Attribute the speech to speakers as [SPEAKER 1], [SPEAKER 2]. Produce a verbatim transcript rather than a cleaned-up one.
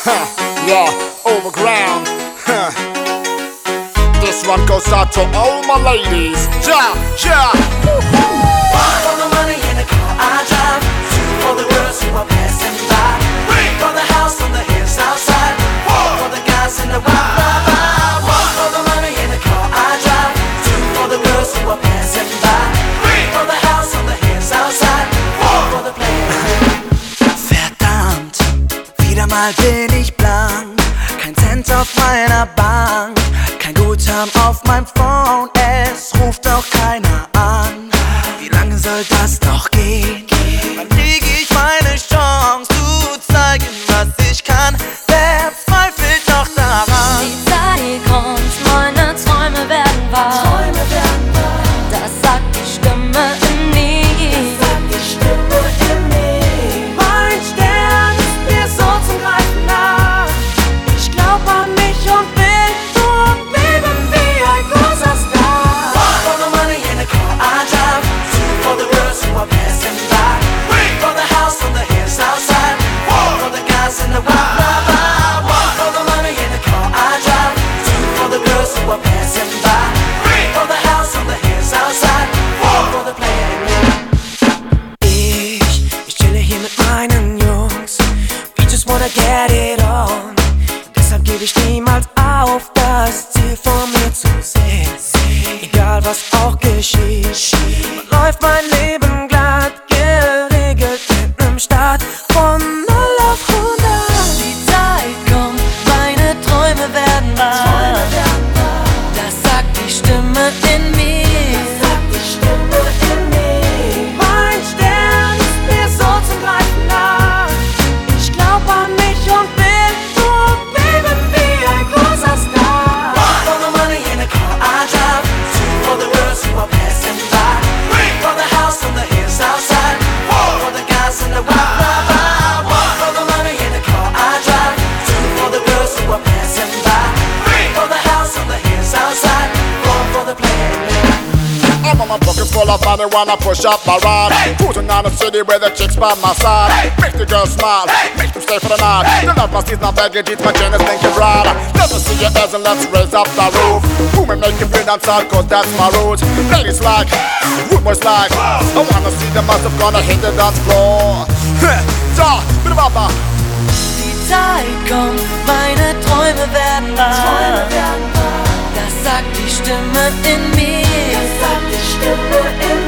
[SPEAKER 1] Yeah, overground. Huh. This one goes out to all my ladies. Yeah, yeah.
[SPEAKER 2] One for the money in the car I drive, two for the girls who are passing by, three for the house on the hill south side, four for the guys in the wild ride. One for the money in the car I drive, two for the girls who are passing by, three for the house on the hill south side, four for the players. Verdammt, wieder mal bin ich blank, kein Cent auf meiner Bank, kein Guthaben auf meinem Phone, es ruft auch keiner an. Wie lange soll das noch gehen? Wann krieg ich meine Chance zu zeigen, was ich kann? Wer zweifelt noch daran?
[SPEAKER 3] Die Zeit kommt, meine Träume werden wahr.
[SPEAKER 2] Träume werden wahr.
[SPEAKER 3] Das sagt die Stimme in mir.
[SPEAKER 2] Das sagt die Stimme in mir. Mein Stern ist mir so zum Greifen nah. Ich glaub an mich und will so leben wie ein großer Star. One for the money in the car I drive, two for the girls who are passing by, three for the house on the hill south side, four for the guys in the wild ride. One for the money in the car I drive, two for the girls who are passing by, three for the house on the hill south side, four for the players. Ich, ich chille hier mit meinen Jungs. We just wanna get it on. Deshalb gebe ich niemals auf, das Ziel vor mir zu sehen. Egal was auch geschieht, man läuft mein Leben glatt, geregelt mit nem Start von null auf hundert.
[SPEAKER 3] Die Zeit kommt, meine Träume werden wahr. Das sagt die Stimme in mir.
[SPEAKER 2] Das sagt die Stimme in mir. Mein Stern ist mir so zum Greifen nah. Ich glaub an mich und will so leben wie ein großer Star. One for the money in the car I drive, two for the girls who are passing by, three for the house on the hill south side, four for the guys in the wild ride. One for the money in the car I drive, two for the girls who are passing by, three for the house on the hill south side, four for the players.
[SPEAKER 1] I'm on my pockets full of money when I push up my ride. Cruising down the city with the chicks by my side. Make the girls smile, make them stay for the night. The love must is not baggage, it's my chain is thinking right. Let me see your ass and let's raise up the roof. Who may make you feel outside, cause that's my roots. Ladies like, good boys like, I wanna see the massive gonna hit the dance floor. Ja, bitte Papa.
[SPEAKER 3] Die Zeit kommt, meine Träume werden wahr. Das sagt die Stimme in mir.
[SPEAKER 2] Das sagt die Stimme in